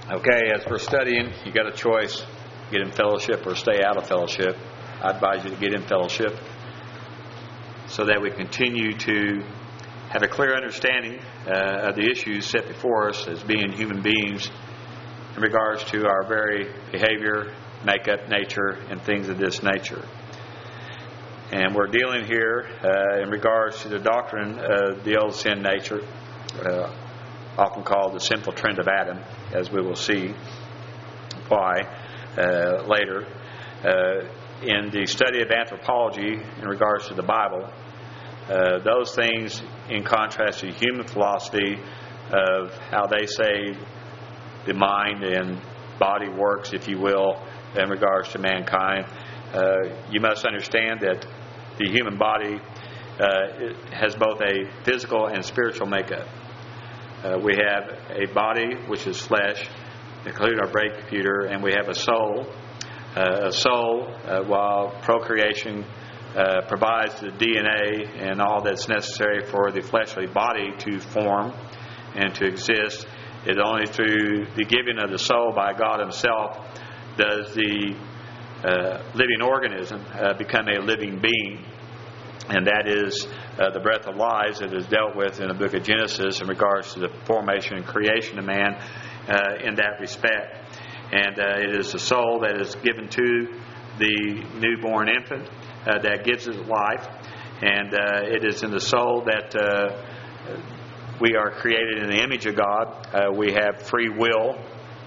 Okay, as we're studying, you got a choice: get in fellowship or stay out of fellowship. I advise you to get in fellowship so that we continue to have a clear understanding of the issues set before us as being human beings in regards to our very behavior, makeup, nature, and things of this nature. And we're dealing here in regards to the doctrine of the old sin nature, often called the sinful trend of Adam, as we will see why later. In the study of anthropology in regards to the Bible, those things in contrast to human philosophy of how they say the mind and body works, if you will, in regards to mankind, you must understand that the human body has both a physical and spiritual makeup. We have a body, which is flesh, including our brain computer, and we have a soul. While procreation provides the DNA and all that's necessary for the fleshly body to form and to exist, it's only through the giving of the soul by God Himself does the living organism become a living being. And that is the breath of life that is dealt with in the book of Genesis in regards to the formation and creation of man in that respect. And it is the soul that is given to the newborn infant that gives it life. And it is in the soul that we are created in the image of God. We have free will.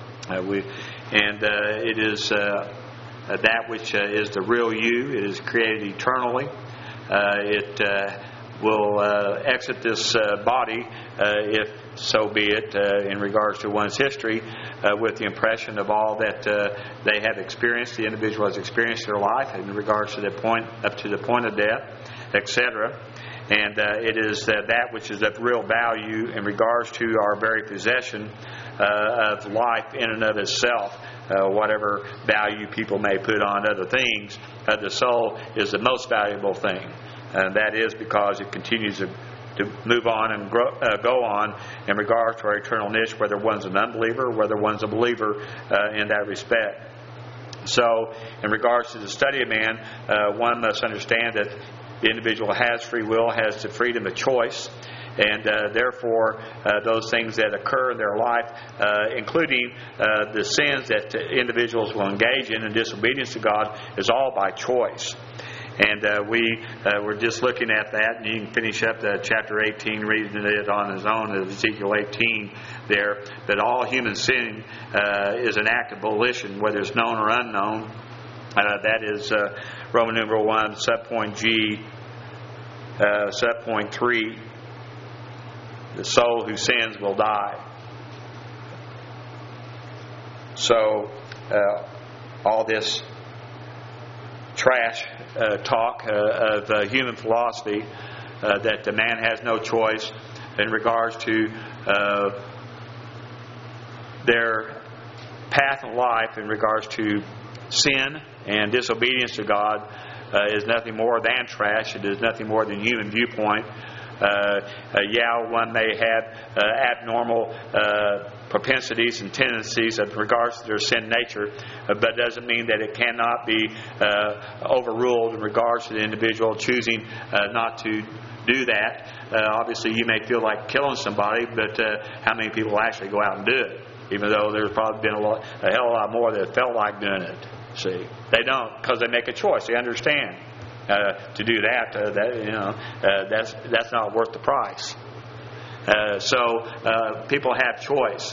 It is that which is the real you. It is created eternally. It will exit this body, if so be it, in regards to one's history, with the impression of all that they have experienced, the individual has experienced in their life in regards to the point up to the point of death, etc. And it is that which is of real value in regards to our very possession of life in and of itself. Whatever value people may put on other things, the soul is the most valuable thing. And that is because it continues to move on and go on in regards to our eternal niche, whether one's an unbeliever or whether one's a believer in that respect. So, in regards to the study of man, one must understand that the individual has free will, has the freedom of choice, and therefore those things that occur in their life, including the sins that individuals will engage in disobedience to God, is all by choice. And we were just looking at that, and you can finish up chapter 18, reading it on his own, Ezekiel 18 there, that all human sin is an act of volition, whether it's known or unknown. That is Roman numeral 1, subpoint G, subpoint 3. The soul who sins will die. So, all this trash talk of human philosophy that the man has no choice in regards to their path in life in regards to sin and disobedience to God is nothing more than trash. It is nothing more than human viewpoint. One may have abnormal propensities and tendencies in regards to their sin nature, but doesn't mean that it cannot be overruled in regards to the individual choosing not to do that. Obviously, you may feel like killing somebody, but how many people actually go out and do it? Even though there's probably been a hell of a lot more that felt like doing it. See, they don't, because they make a choice. They understand. To do that, that's not worth the price. So people have choice.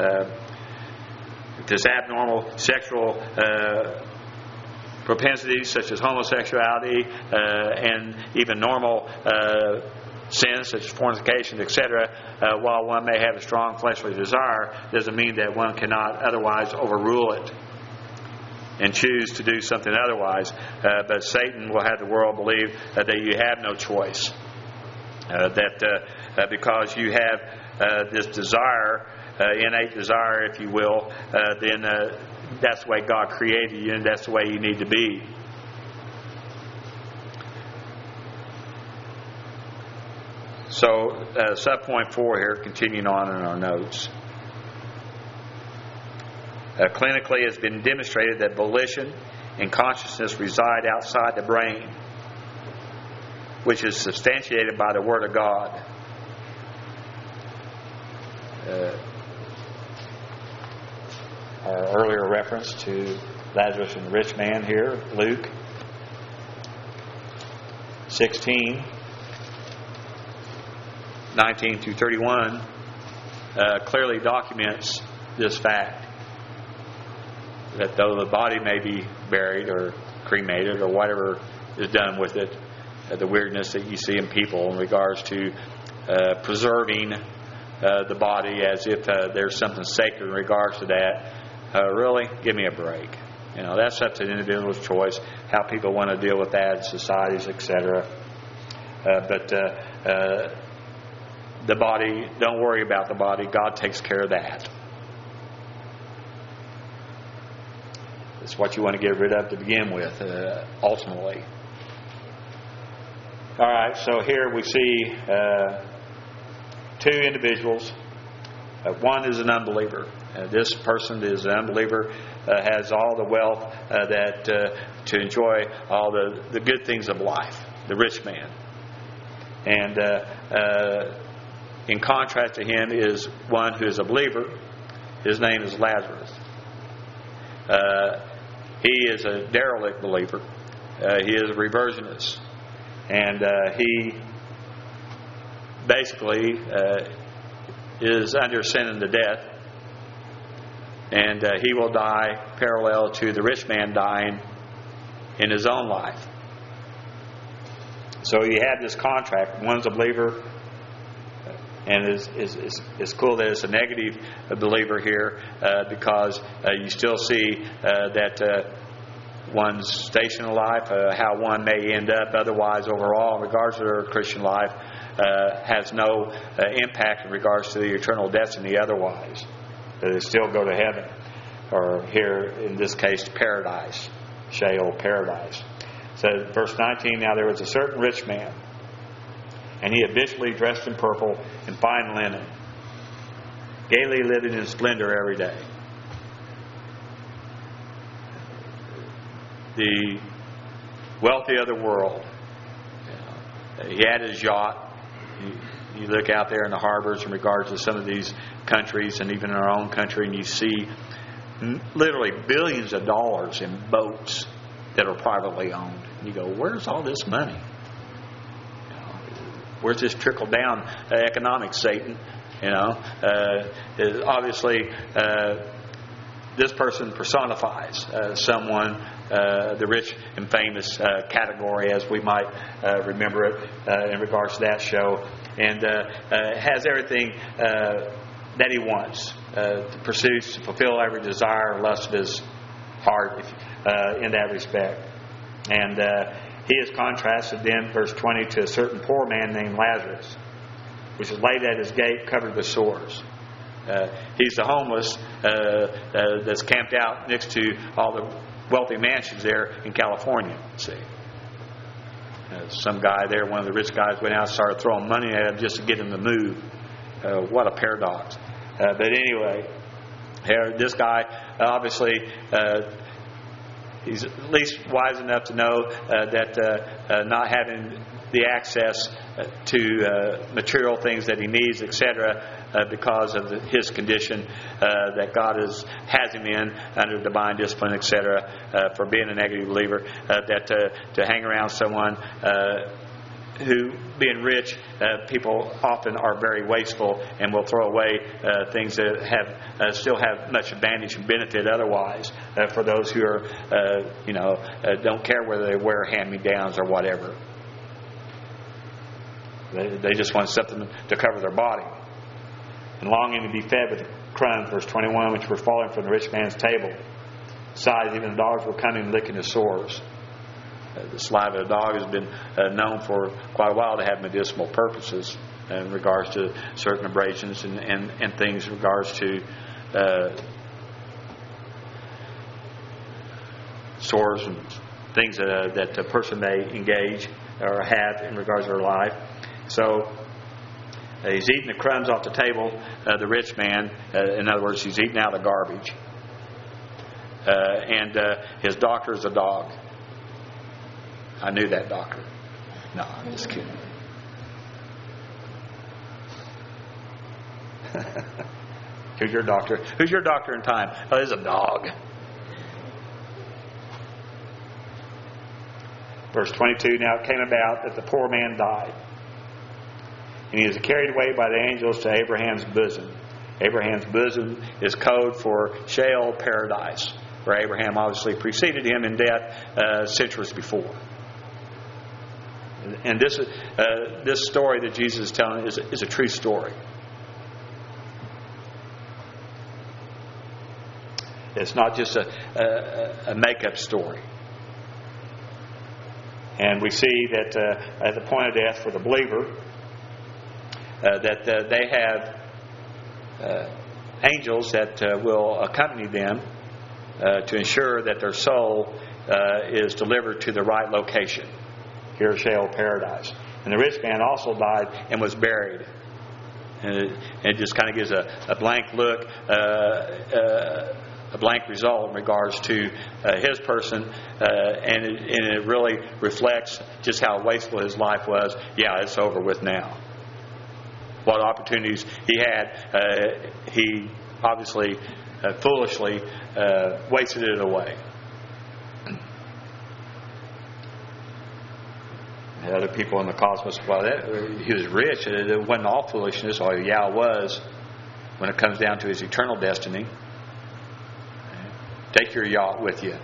This abnormal sexual propensities, such as homosexuality, and even normal sins such as fornication, etc., while one may have a strong fleshly desire, doesn't mean that one cannot otherwise overrule it and choose to do something otherwise. But Satan will have the world believe that you have no choice. Because you have this desire, innate desire, if you will, then that's the way God created you, and that's the way you need to be. So, subpoint 4 here, continuing on in our notes. Clinically, it has been demonstrated that volition and consciousness reside outside the brain, which is substantiated by the Word of God. Our earlier reference to Lazarus and the rich man here, Luke 16, 19 through 31, clearly documents this fact, that though the body may be buried or cremated or whatever is done with it, the weirdness that you see in people in regards to preserving the body as if there's something sacred in regards to that, really, give me a break. That's up to the individual's choice, how people want to deal with that, societies, etc. But the body, don't worry about the body. God takes care of that. It's what you want to get rid of to begin with, ultimately. All right, so here we see two individuals. One is an unbeliever. This person is an unbeliever, has all the wealth that to enjoy all the good things of life, the rich man. And in contrast to him is one who is a believer. His name is Lazarus. He is a derelict believer. He is a reversionist. And he basically is under sin unto death. And he will die parallel to the rich man dying in his own life. So you have this contract. One's a believer, and it's cool that it's a negative believer here because you still see that one's station in life, how one may end up otherwise overall in regards to their Christian life, has no impact in regards to the eternal destiny otherwise. They still go to heaven, or here in this case paradise, Sheol, paradise. So verse 19, now there was a certain rich man, and he habitually dressed in purple and fine linen, gaily living in splendor every day. The wealthy of the world. He had his yacht. You look out there in the harbors in regards to some of these countries and even in our own country, and you see literally billions of dollars in boats that are privately owned. And you go, where's all this money? Where's this trickle down economics, Satan? Obviously, this person personifies someone, the rich and famous category, as we might remember it in regards to that show, and has everything that he wants, pursues to fulfill every desire and lust of his heart in that respect. And he is contrasted then, verse 20, to a certain poor man named Lazarus, which is laid at his gate covered with sores. He's the homeless that's camped out next to all the wealthy mansions there in California. See, some guy there, one of the rich guys, went out and started throwing money at him just to get him to move. What a paradox! But anyway, here, this guy obviously he's at least wise enough to know that not having the access to material things that he needs, etc., because of his condition that God has him in under divine discipline, etc., for being a negative believer, that to hang around someone who, being rich, people often are very wasteful and will throw away things that have still have much advantage and benefit otherwise for those who are don't care whether they wear hand-me-downs or whatever. They just want something to cover their body. And longing to be fed with crumbs, verse 21, which were falling from the rich man's table. Besides, even the dogs were coming and licking his sores. The saliva of the dog has been known for quite a while to have medicinal purposes in regards to certain abrasions and things in regards to sores and things that a person may engage or have in regards to their life. So he's eating the crumbs off the table, the rich man. In other words, he's eating out of the garbage. and his doctor's a dog. I knew that doctor. No, I'm just kidding. Who's your doctor? Who's your doctor in time? Oh, it's a dog. Verse 22, now it came about that the poor man died, and he was carried away by the angels to Abraham's bosom. Abraham's bosom is code for Sheol paradise, where Abraham obviously preceded him in death centuries before. And this story that Jesus is telling is a true story. It's not just a make-up story. And we see that at the point of death for the believer, that they have angels that will accompany them to ensure that their soul is delivered to the right location. Here at Sheol Paradise. And the rich man also died and was buried. And it just kind of gives a blank look, a blank result in regards to his person, and it really reflects just how wasteful his life was. Yeah, it's over with now. What opportunities he had, he obviously foolishly wasted it away. Other people in the cosmos, well, he was rich. It wasn't all foolishness. Oh, yeah, it was. When it comes down to his eternal destiny, take your yacht with you.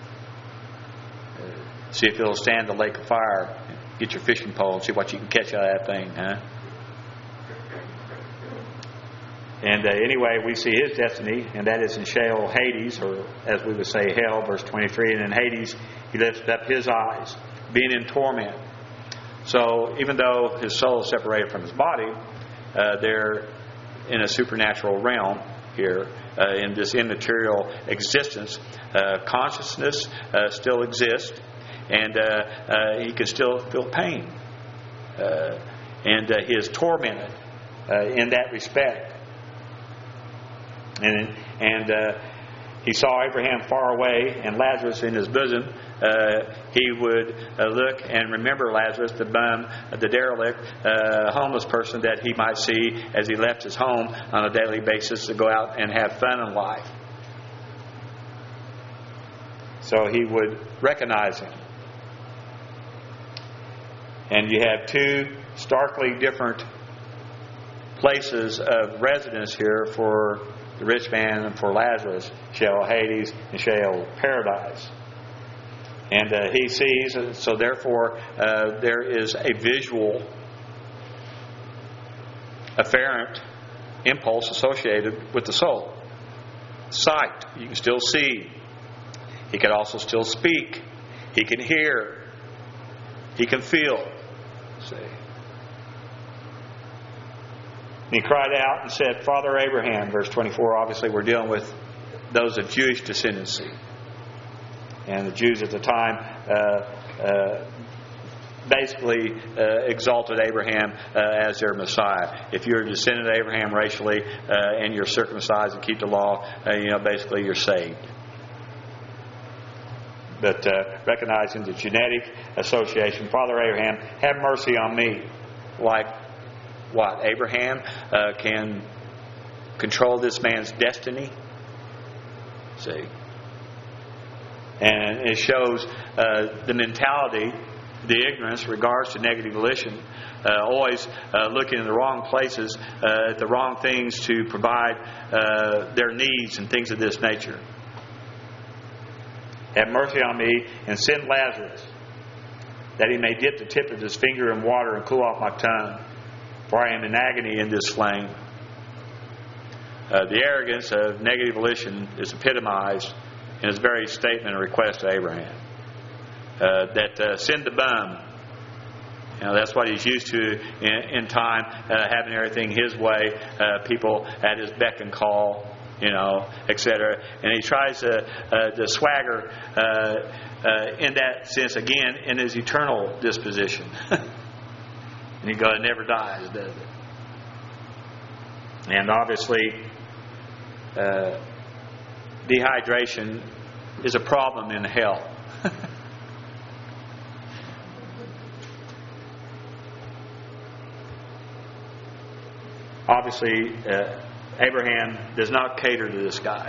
See if it'll stand the lake of fire. Get your fishing pole and see what you can catch out of that thing, huh? And anyway, we see his destiny, and that is in Sheol, Hades, or as we would say, hell, verse 23. And in Hades, he lifted up his eyes, being in torment. So even though his soul is separated from his body, they're in a supernatural realm here, in this immaterial existence. Consciousness still exists, and he can still feel pain. And he is tormented in that respect. And he saw Abraham far away and Lazarus in his bosom. He would look and remember Lazarus, the bum, the derelict, homeless person that he might see as he left his home on a daily basis to go out and have fun in life. So he would recognize him. And you have two starkly different places of residence here for the rich man and for Lazarus, Sheol Hades and Sheol Paradise. And he sees, so therefore there is a visual afferent impulse associated with the soul. Sight, you can still see. He can also still speak. He can hear. He can feel. See. And he cried out and said, Father Abraham, verse 24, obviously we're dealing with those of Jewish descendancy. And the Jews at the time basically exalted Abraham as their Messiah. If you're a descendant of Abraham racially and you're circumcised and keep the law, basically you're saved. But recognizing the genetic association, Father Abraham, have mercy on me. Like what? Abraham can control this man's destiny. See? And it shows the mentality, the ignorance in regards to negative volition, always looking in the wrong places, at the wrong things to provide their needs and things of this nature. Have mercy on me and send Lazarus, that he may dip the tip of his finger in water and cool off my tongue, for I am in agony in this flame. The arrogance of negative volition is epitomized in his very statement and request to Abraham. That send the bum. That's what he's used to in time, having everything his way, people at his beck and call, etc. And he tries to swagger in that sense again in his eternal disposition. And he goes, it never dies, does it? And obviously, dehydration is a problem in hell. Obviously, Abraham does not cater to this guy.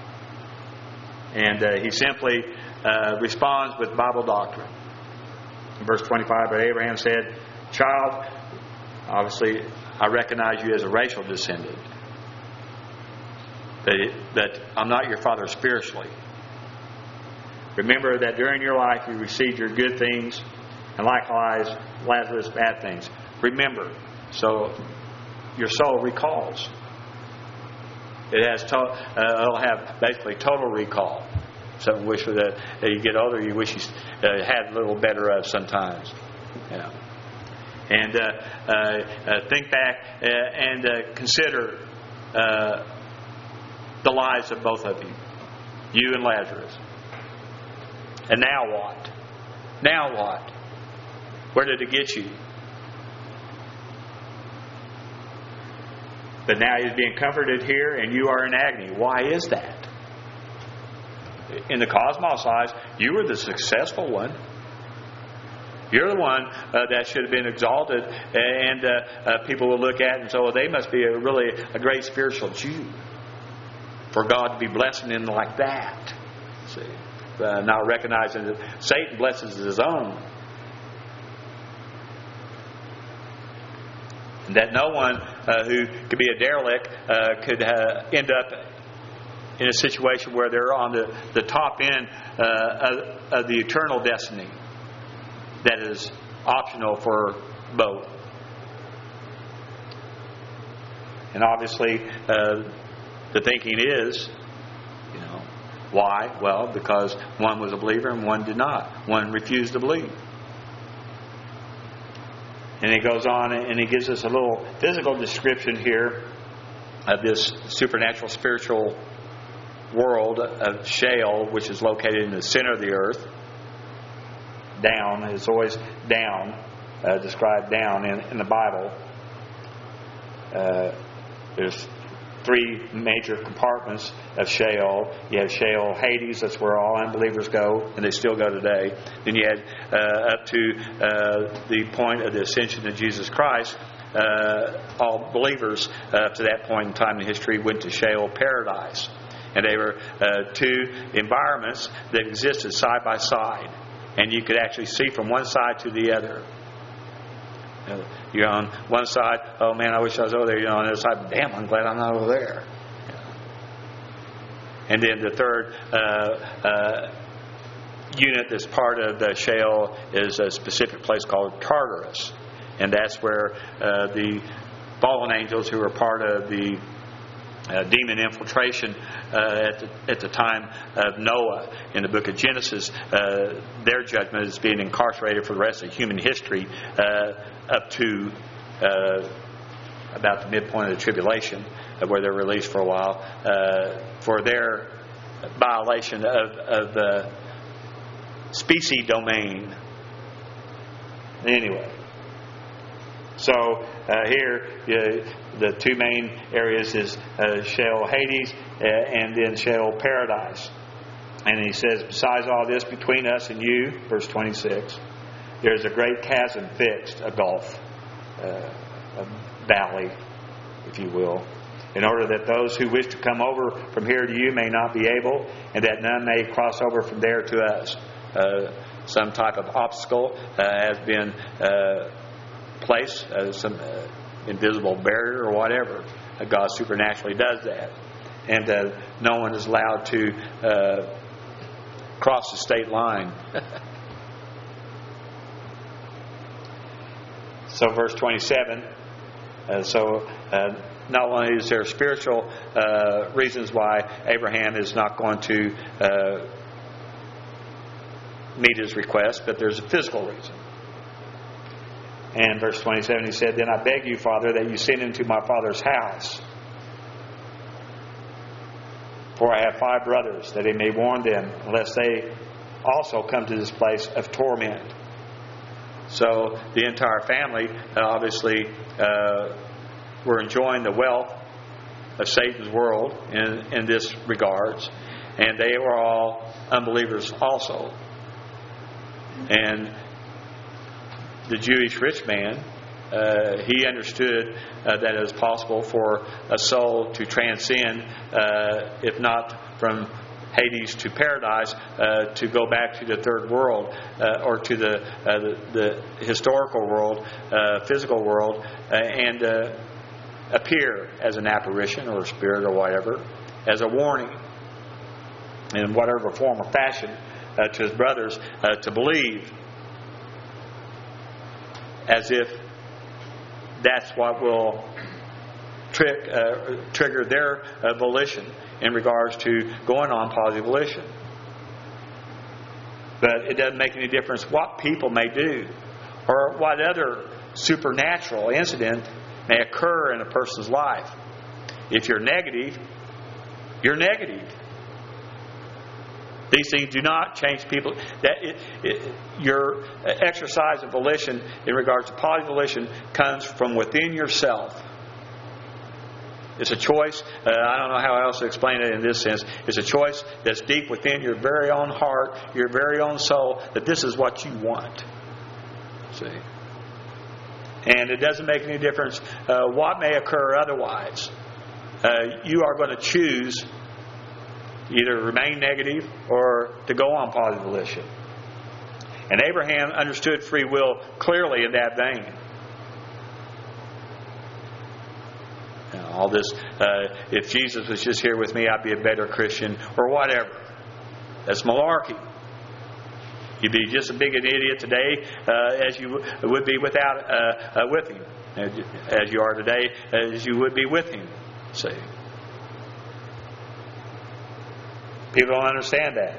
And he simply responds with Bible doctrine. In verse 25, but Abraham said, "Child, obviously I recognize you as a racial descendant. That I'm not your father spiritually. Remember that during your life you received your good things, and likewise Lazarus bad things. Remember." So your soul recalls. It has it'll have basically total recall. Something wish that as you get older, you wish you had a little better of sometimes. Yeah. And think back and consider the lives of both of you and Lazarus. And now what? Now what? Where did it get you? But now he's being comforted here, and you are in agony. Why is that? In the cosmos eyes, you were the successful one. You're the one that should have been exalted, and people will look at and say, "Oh, they must be really a great spiritual Jew for God to be blessing them like that." See, not recognizing that Satan blesses his own. And that no one who could be a derelict could end up in a situation where they're on the top end of the eternal destiny that is optional for both. And obviously, the thinking is, why? Well, because one was a believer and one did not. One refused to believe. And he goes on and he gives us a little physical description here of this supernatural spiritual world of Sheol, which is located in the center of the earth. Down, it's always down, described down in the Bible. There's three major compartments of Sheol. You have Sheol Hades, that's where all unbelievers go, and they still go today. Then you had up to the point of the ascension of Jesus Christ. All believers up to that point in time in history went to Sheol Paradise. And they were two environments that existed side by side. And you could actually see from one side to the other. You're on one side, oh man, I wish I was over there. You're on the other side, damn, I'm glad I'm not over there. And then the third unit that's part of the Sheol is a specific place called Tartarus. And that's where the fallen angels who were part of the demon infiltration at the time of Noah in the book of Genesis, their judgment is being incarcerated for the rest of human history up to about the midpoint of the tribulation, where they're released for a while for their violation of the species domain. Anyway. So here, the two main areas is Sheol Hades and then Sheol Paradise. And he says, besides all this, between us and you, verse 26, there's a great chasm fixed, a gulf, a valley, if you will, in order that those who wish to come over from here to you may not be able, and that none may cross over from there to us. Some type of obstacle has been place, some invisible barrier or whatever. God supernaturally does that. And no one is allowed to cross the state line. So verse 27, not only is there spiritual reasons why Abraham is not going to meet his request, but there's a physical reason. And verse 27, he said, then I beg you, Father, that you send him to my father's house. For I have 5 brothers, that he may warn them, lest they also come to this place of torment. So the entire family, obviously, were enjoying the wealth of Satan's world in this regards. and they were all unbelievers also. And the Jewish rich man, he understood that it was possible for a soul to transcend, if not from Hades to paradise, to go back to the third world, or to the historical world, physical world, and appear as an apparition or a spirit or whatever, as a warning in whatever form or fashion to his brothers to believe, as if that's what will trigger their volition in regards to going on positive volition. But it doesn't make any difference what people may do or what other supernatural incident may occur in a person's life. If you're negative, you're negative. These things do not change people. Your exercise of volition in regards to positive volition comes from within yourself. It's a choice. I don't know how else to explain it in this sense. It's a choice that's deep within your very own heart, your very own soul, that this is what you want. See? And it doesn't make any difference what may occur otherwise. You are going to choose either remain negative or to go on positive volition. And Abraham understood free will clearly in that vein. Now, all this, if Jesus was just here with me, I'd be a better Christian, or whatever. That's malarkey. You'd be just as big an idiot today as you would be with him. As you are today, as you would be with him. See? People don't understand that.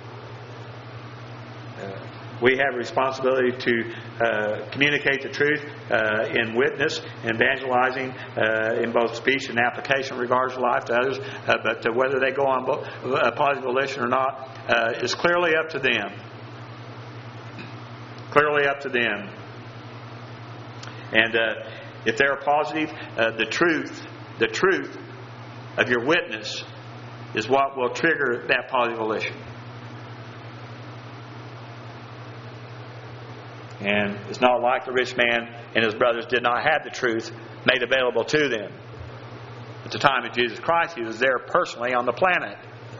We have a responsibility to communicate the truth in witness, in evangelizing, in both speech and application in regards to life to others. But whether they go on positive volition or not is clearly up to them. Clearly up to them. And if they're positive, the truth of your witness is what will trigger that positive volition. And it's not like the rich man and his brothers did not have the truth made available to them. At the time of Jesus Christ, he was there personally on the planet.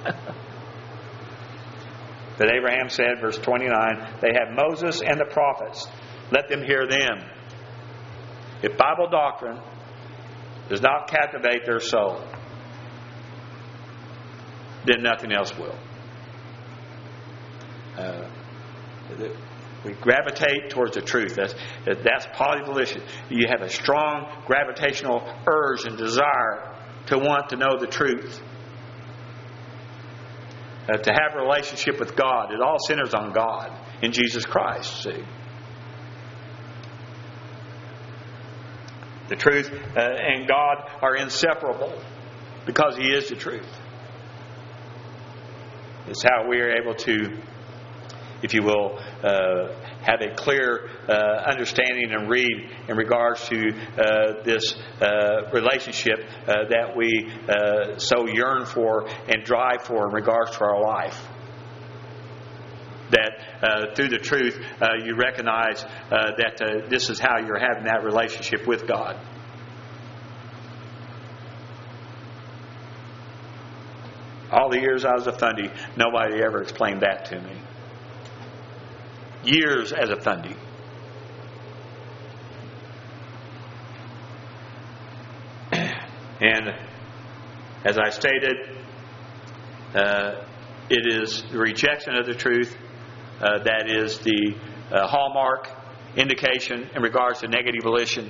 But Abraham said, verse 29, they have Moses and the prophets. Let them hear them. If Bible doctrine does not captivate their soul, then nothing else will. We gravitate towards the truth. That's positive volition. You have a strong gravitational urge and desire to want to know the truth. To have a relationship with God. It all centers on God in Jesus Christ. See? The truth and God are inseparable because He is the truth. It's how we are able to, if you will, have a clear understanding and read in regards to this relationship that we so yearn for and drive for in regards to our life. That through the truth you recognize that this is how you're having that relationship with God. All the years I was a fundy, nobody ever explained that to me. Years as a fundy. And as I stated, it is the rejection of the truth that is the hallmark indication in regards to negative volition.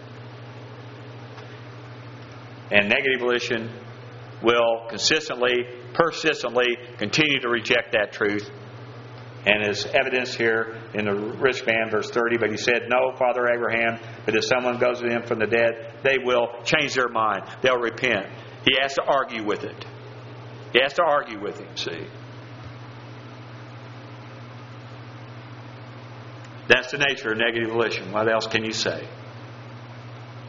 And negative volition will persistently continue to reject that truth. And as evidence here in the rich man, verse 30, but he said, no, Father Abraham, but if someone goes to them from the dead, they will change their mind. They'll repent. He has to argue with it. He has to argue with him, see. That's the nature of negative volition. What else can you say?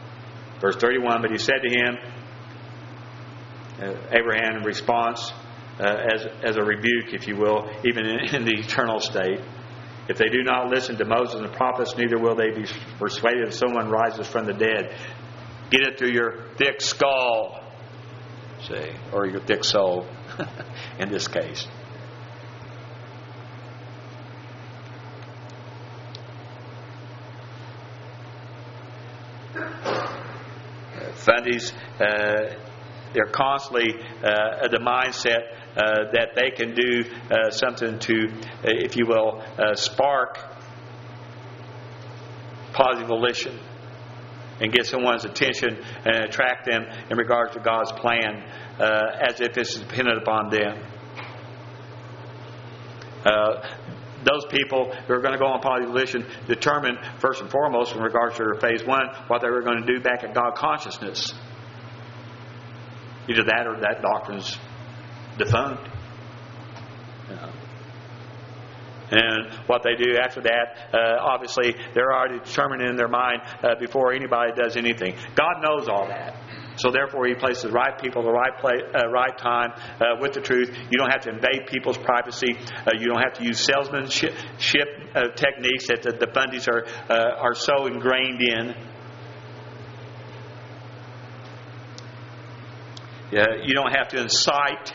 Verse 31, but he said to him, Abraham in response, as a rebuke, if you will, even in the eternal state. If they do not listen to Moses and the prophets, neither will they be persuaded if someone rises from the dead. Get it through your thick skull, say, or your thick soul, in this case. Fundis, they're constantly the mindset that they can do something to, if you will, spark positive volition and get someone's attention and attract them in regards to God's plan, as if it's dependent upon them. Those people who are going to go on positive volition determine, first and foremost, in regards to their phase one, what they were going to do back at God consciousness. Either that or that doctrine's defunct. And what they do after that, obviously, they're already determined in their mind before anybody does anything. God knows all that. So therefore, He places the right people, the right place, right time, with the truth. You don't have to invade people's privacy. You don't have to use salesmanship techniques that the Fundis are so ingrained in. You don't have to incite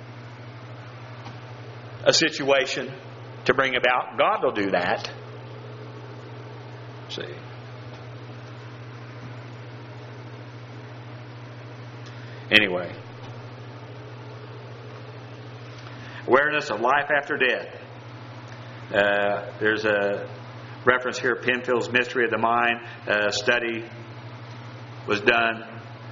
a situation to bring about. God will do that. See. Anyway. Awareness of life after death. There's a reference here, Penfield's Mystery of the Mind study was done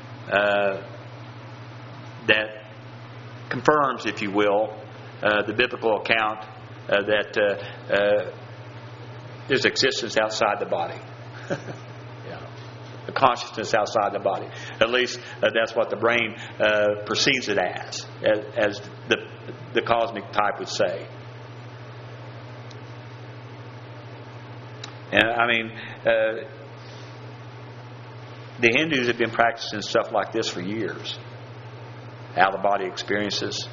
that confirms, if you will, the biblical account that there's existence outside the body. The consciousness outside the body. At least that's what the brain perceives it as the cosmic type would say. And I mean, the Hindus have been practicing stuff like this for years. Out of body experiences.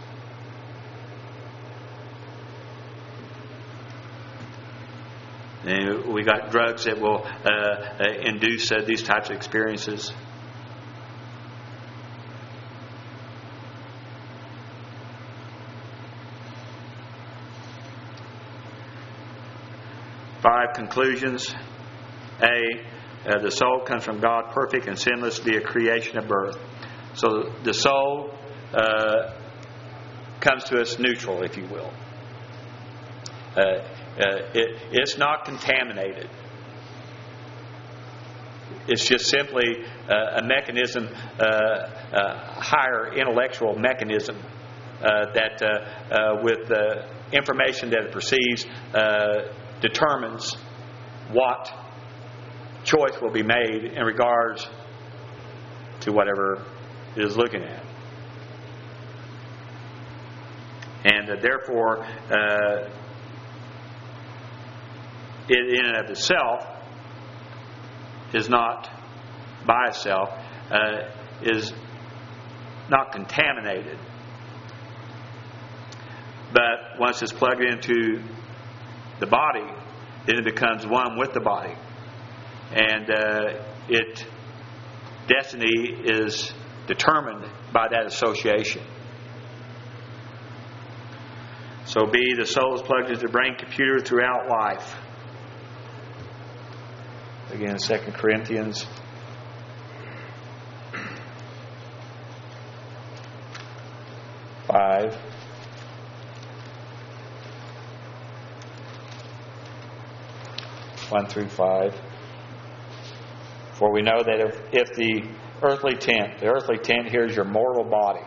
And we got drugs that will induce these types of experiences. Five conclusions. A, the soul comes from God, perfect and sinless, via creation of birth. So the soul comes to us neutral, if you will. It's not contaminated. It's just simply a mechanism, a higher intellectual mechanism that, with the information that it perceives, determines what choice will be made in regards to whatever it is looking at. And therefore, it in and of itself is not by itself, is not contaminated. But once it's plugged into the body, then it becomes one with the body. And destiny is determined by that association. So B, the soul is plugged into the brain computer throughout life. Again, 2 Corinthians 5. One through 5. For we know that if the earthly tent here is your mortal body,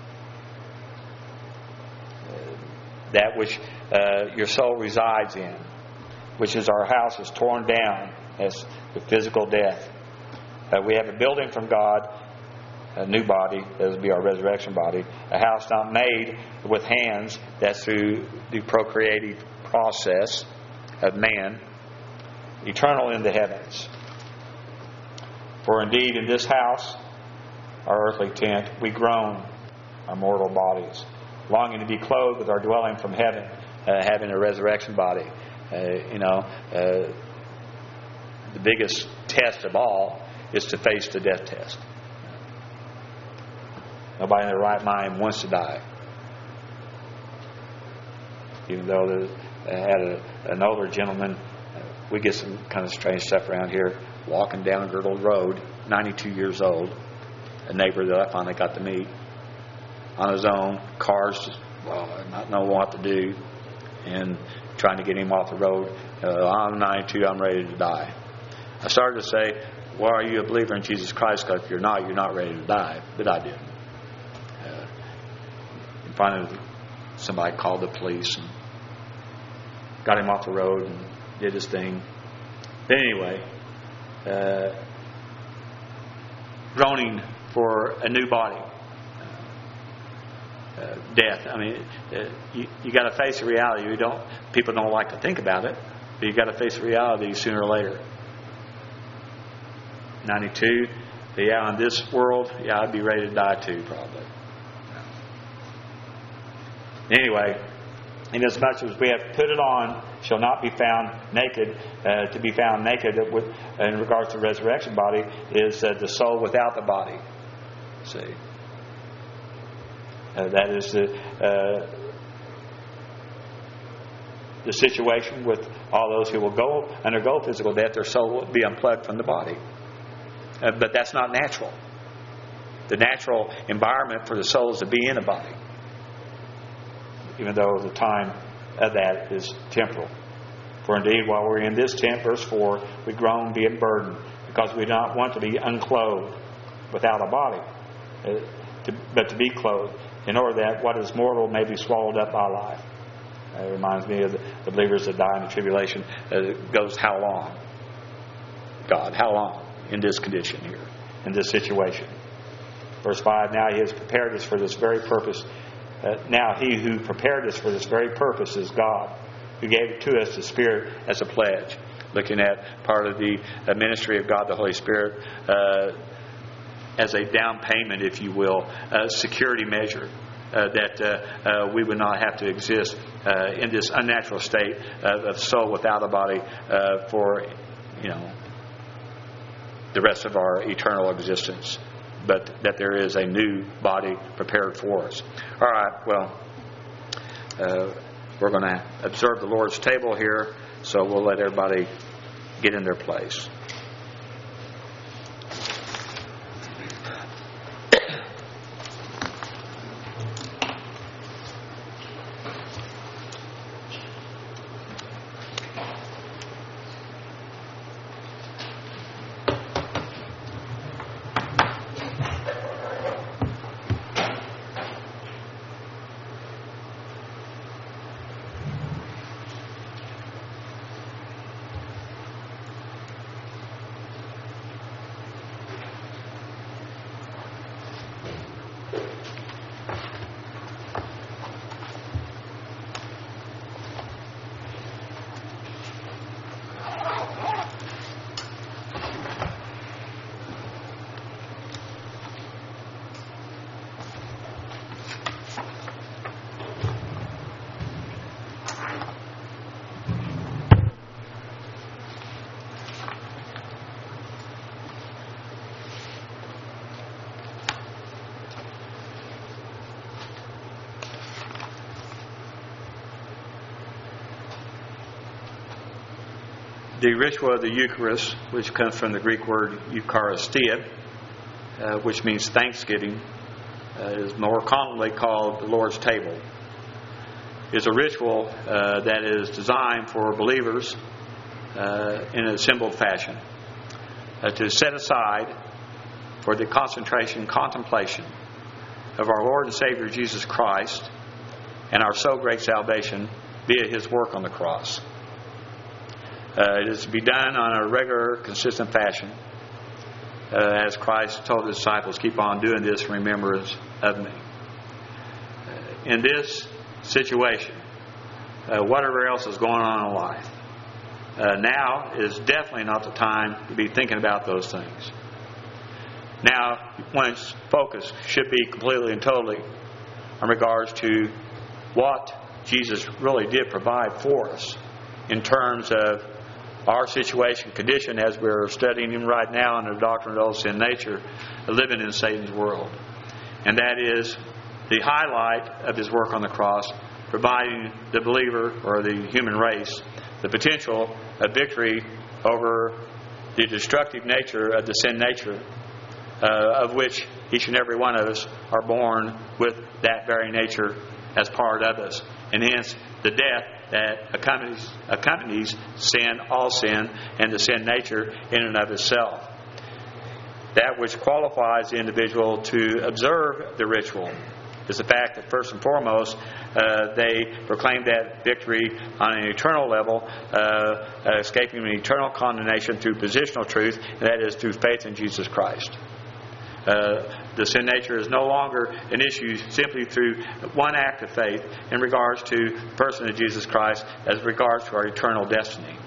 that which your soul resides in, which is our house, is torn down as the physical death. We have a building from God, a new body, that will be our resurrection body, a house not made with hands, that's through the procreative process of man, eternal in the heavens. For indeed in this house, our earthly tent, we groan, our mortal bodies, longing to be clothed with our dwelling from heaven, having a resurrection body. The biggest test of all is to face the death test. Nobody in their right mind wants to die. Even though they had an older gentleman, we get some kind of strange stuff around here, walking down Girdle Road, 92 years old, a neighbor that I finally got to meet, on his own, cars, not knowing what to do, and trying to get him off the road. I'm 92, I'm ready to die. I started to say, well, are you a believer in Jesus Christ? Because if you're not ready to die. But I didn't. Finally, somebody called the police and got him off the road and did his thing. But anyway, groaning for a new body. Death. I mean, you got to face the reality. People don't like to think about it, but you got to face the reality sooner or later. 92. Yeah, in this world, I'd be ready to die too, probably. Anyway, inasmuch as we have put it on, shall not be found naked. To be found naked, in regards to the resurrection body, is the soul without the body. See, that is the situation with all those who will undergo physical death. Their soul will be unplugged from the body, but that's not natural. The natural environment for the soul is to be in a body, even though the time of that is temporal. For indeed, while we're in this tent, verse 4, we groan, being burdened, because we do not want to be unclothed without a body, but to be clothed, in order that what is mortal may be swallowed up by life. It reminds me of the believers that die in the tribulation. It goes, how long? God, how long in this condition here, in this situation? Verse 5, now He has prepared us for this very purpose. Now He who prepared us for this very purpose is God, who gave to us the Spirit as a pledge. Looking at part of the ministry of God, the Holy Spirit, as a down payment, if you will, a security measure, that we would not have to exist in this unnatural state of soul without a body for the rest of our eternal existence, but that there is a new body prepared for us. All right, well, we're going to observe the Lord's table here, so we'll let everybody get in their place. The ritual of the Eucharist, which comes from the Greek word Eucharistia, which means thanksgiving, is more commonly called the Lord's table, is a ritual that is designed for believers in a assembled fashion to set aside for the concentration and contemplation of our Lord and Savior Jesus Christ and our so great salvation via His work on the cross. It is to be done on a regular, consistent fashion. As Christ told His disciples, keep on doing this in remembrance of me. In this situation, whatever else is going on in life, now is definitely not the time to be thinking about those things. Now, one's focus should be completely and totally in regards to what Jesus really did provide for us in terms of our situation, condition, as we're studying him right now in the doctrine of sin nature, living in Satan's world. And that is the highlight of his work on the cross, providing the believer or the human race the potential of victory over the destructive nature of the sin nature, of which each and every one of us are born with that very nature as part of us. And hence the death that accompanies sin, all sin, and the sin nature in and of itself. That which qualifies the individual to observe the ritual is the fact that first and foremost they proclaim that victory on an eternal level, escaping an eternal condemnation through positional truth, and that is through faith in Jesus Christ. The sin nature is no longer an issue simply through one act of faith in regards to the person of Jesus Christ as regards to our eternal destiny.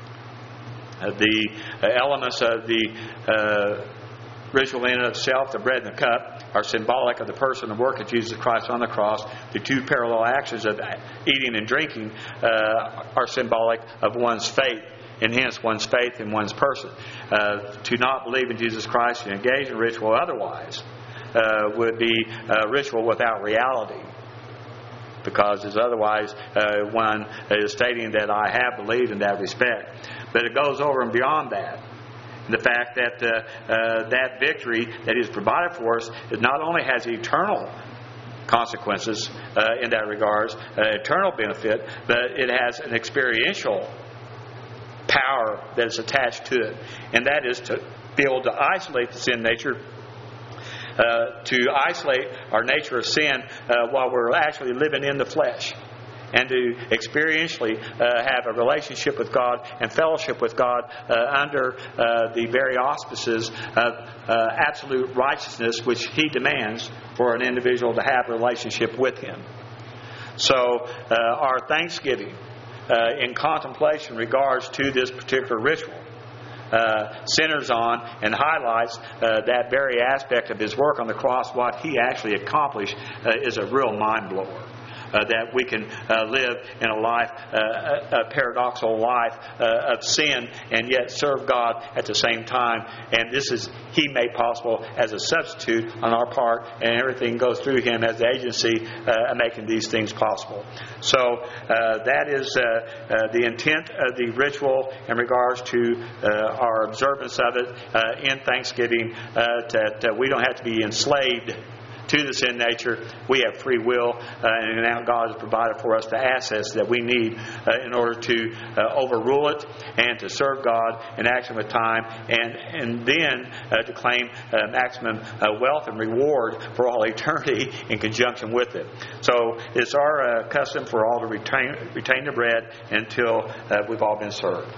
The elements of the ritual in and of itself, the bread and the cup, are symbolic of the person and work of Jesus Christ on the cross. The two parallel actions of eating and drinking are symbolic of one's faith, and hence one's faith in one's person. To not believe in Jesus Christ and engage in ritual otherwise would be a ritual without reality, because as otherwise one is stating that I have believed in that respect. But it goes over and beyond that. The fact that that victory that is provided for us is not only has eternal consequences in that regards, eternal benefit, but it has an experiential power that is attached to it. And that is to be able to isolate the sin nature, to isolate our nature of sin while we're actually living in the flesh, and to experientially have a relationship with God and fellowship with God under the very auspices of absolute righteousness which He demands for an individual to have a relationship with Him. So our thanksgiving in contemplation regards to this particular ritual centers on and highlights that very aspect of His work on the cross. What He actually accomplished is a real mind blower. That we can live in a life, a paradoxical life of sin, and yet serve God at the same time. And this is He made possible as a substitute on our part, and everything goes through Him as the agency making these things possible. So that is the intent of the ritual in regards to our observance of it in Thanksgiving, that we don't have to be enslaved to the sin nature. We have free will, and now God has provided for us the assets that we need in order to overrule it and to serve God in action with time, and then to claim maximum wealth and reward for all eternity in conjunction with it. So it's our custom for all to retain the bread until we've all been served.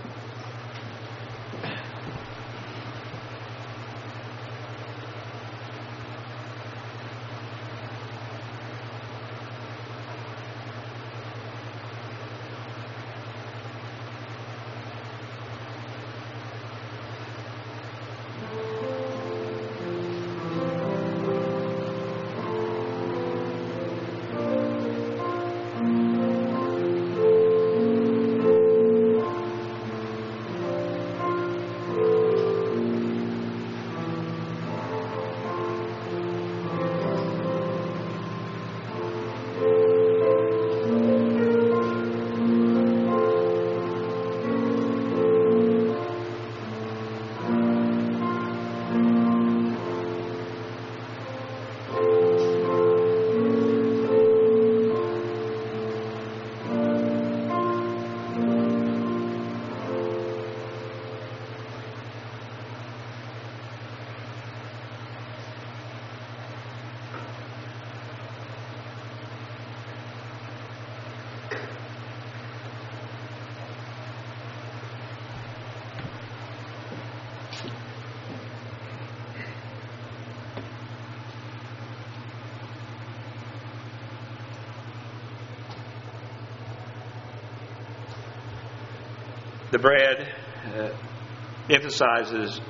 The bread emphasizes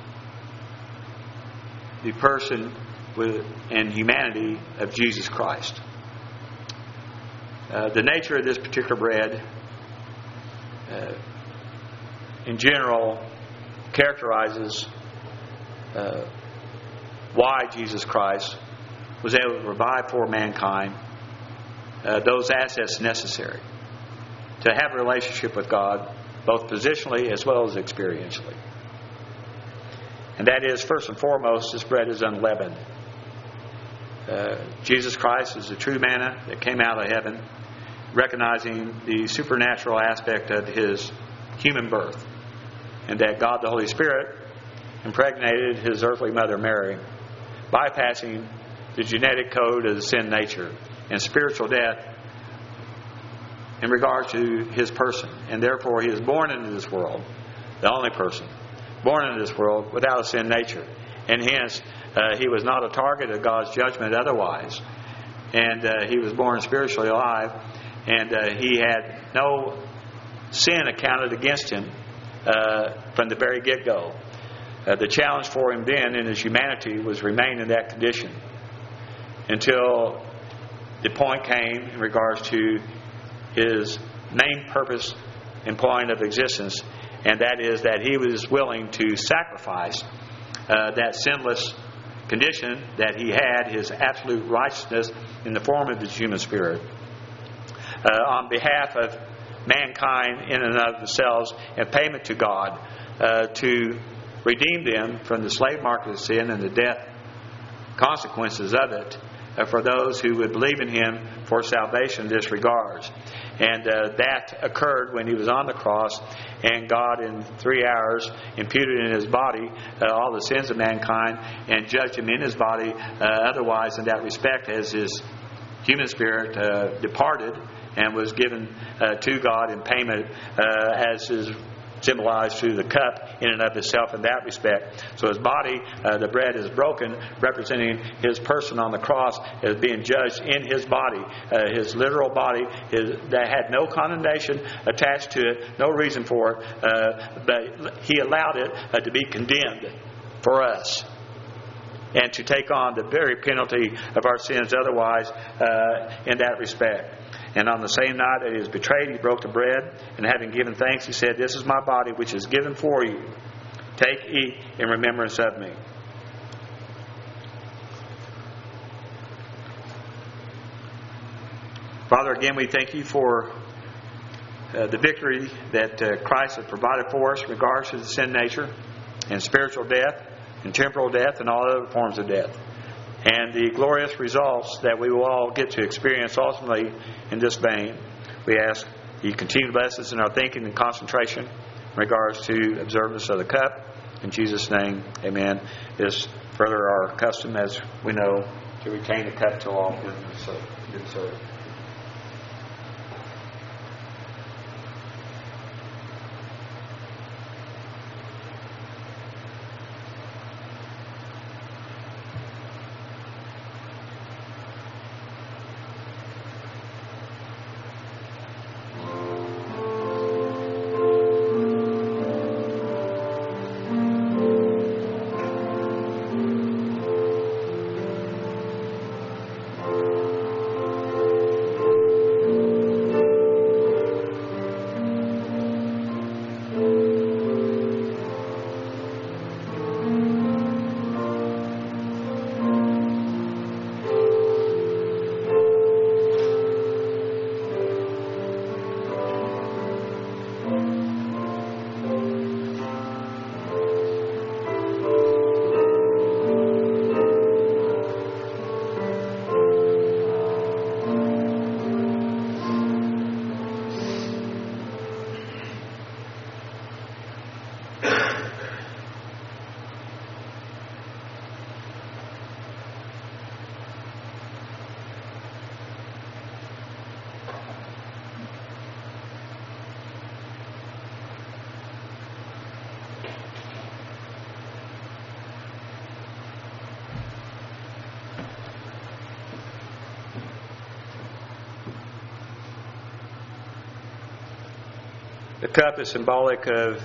the person and humanity of Jesus Christ. The nature of this particular bread, in general, characterizes why Jesus Christ was able to provide for mankind those assets necessary to have a relationship with God, both positionally as well as experientially. And that is, first and foremost, this bread is unleavened. Jesus Christ is the true manna that came out of heaven, recognizing the supernatural aspect of His human birth, and that God the Holy Spirit impregnated His earthly mother Mary, bypassing the genetic code of the sin nature and spiritual death in regards to His person. And therefore He is born into this world, the only person born into this world without a sin nature. And hence, He was not a target of God's judgment otherwise. And He was born spiritually alive. And He had no sin accounted against Him from the very get-go. The challenge for Him then in His humanity was remain in that condition until the point came in regards to His main purpose and point of existence, and that is that He was willing to sacrifice that sinless condition that He had, His absolute righteousness in the form of His human spirit, on behalf of mankind in and of themselves, and payment to God to redeem them from the slave market of sin and the death consequences of it for those who would believe in Him for salvation in this regards. And that occurred when He was on the cross, and God in 3 hours imputed in His body all the sins of mankind and judged Him in His body otherwise in that respect, as His human spirit departed and was given to God in payment as is symbolized through the cup in and of itself in that respect. So His body, the bread, is broken, representing His person on the cross as being judged in His body, His literal body that had no condemnation attached to it, no reason for it, but He allowed it to be condemned for us and to take on the very penalty of our sins otherwise in that respect. And on the same night that He was betrayed, He broke the bread, and having given thanks, He said, "This is my body, which is given for you. Take, eat in remembrance of me." Father, again, we thank You for the victory that Christ has provided for us in regards to the sin nature and spiritual death and temporal death and all other forms of death, and the glorious results that we will all get to experience ultimately in this vein. We ask You continue to bless us in our thinking and concentration in regards to observance of the cup. In Jesus' name, amen. It is further our custom, as we know, to retain the cup till all business been served. The cup is symbolic of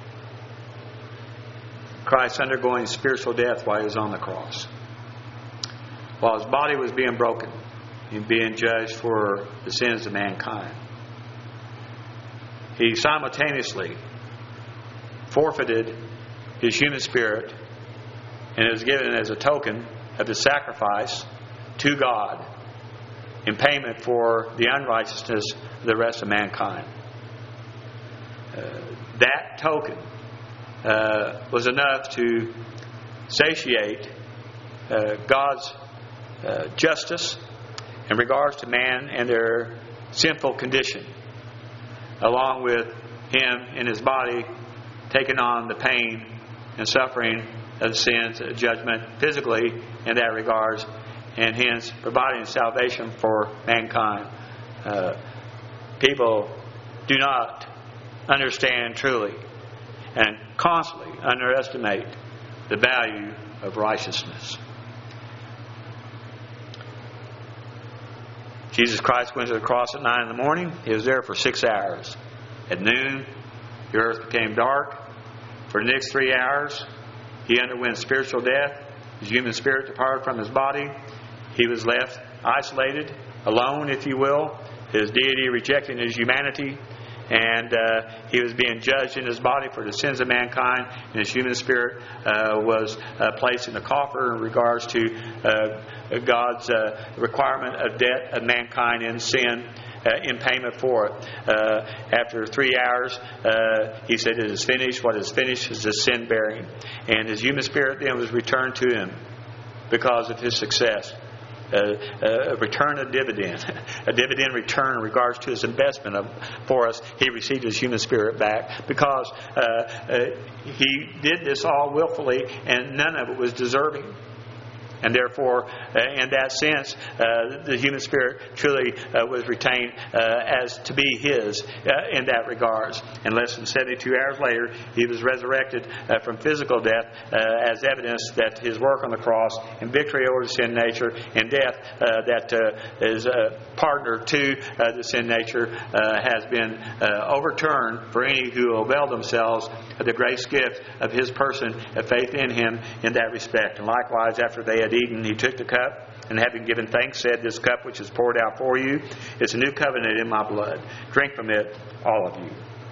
Christ undergoing spiritual death while He was on the cross. While His body was being broken, in being judged for the sins of mankind. He simultaneously forfeited His human spirit and is given as a token of His sacrifice to God in payment for the unrighteousness of the rest of mankind. That token was enough to satiate God's justice in regards to man and their sinful condition, along with Him in His body taking on the pain and suffering of the sins of judgment physically in that regards, and hence providing salvation for mankind. People do not understand truly and constantly underestimate the value of righteousness. Jesus Christ went to the cross at 9 in the morning. He was there for 6 hours. At noon, the earth became dark. For the next 3 hours, He underwent spiritual death. His human spirit departed from His body. He was left isolated, alone, if you will. His deity rejecting His humanity. And He was being judged in His body for the sins of mankind. And His human spirit was placed in the coffer in regards to God's requirement of debt of mankind in sin, in payment for it. After 3 hours, He said, "It is finished." What is finished is the sin bearing. And His human spirit then was returned to Him because of His success. A return of dividend, a dividend return in regards to His investment for us. He received His human spirit back because He did this all willfully, and none of it was deserving. And therefore, in that sense, the human spirit truly was retained as to be His in that regards. And less than 72 hours later, He was resurrected from physical death as evidence that His work on the cross and victory over the sin nature and death that is a partner to the sin nature has been overturned for any who avail themselves of the grace gift of His person of faith in Him in that respect. And likewise, after they had eaten, He took the cup, and having given thanks, said, "This cup which is poured out for you is a new covenant in my blood. Drink from it, all of you."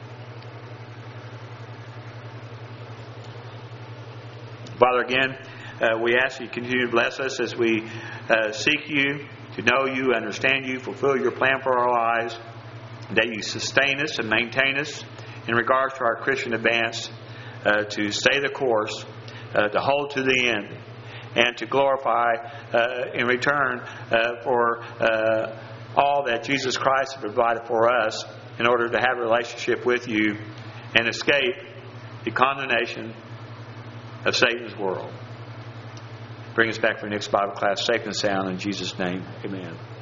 Father, again, we ask You to continue to bless us as we seek You, to know You, understand You, fulfill Your plan for our lives, that You sustain us and maintain us in regards to our Christian advance, to stay the course, to hold to the end, and to glorify in return for all that Jesus Christ has provided for us in order to have a relationship with You and escape the condemnation of Satan's world. Bring us back for the next Bible class safe and sound in Jesus' name. Amen.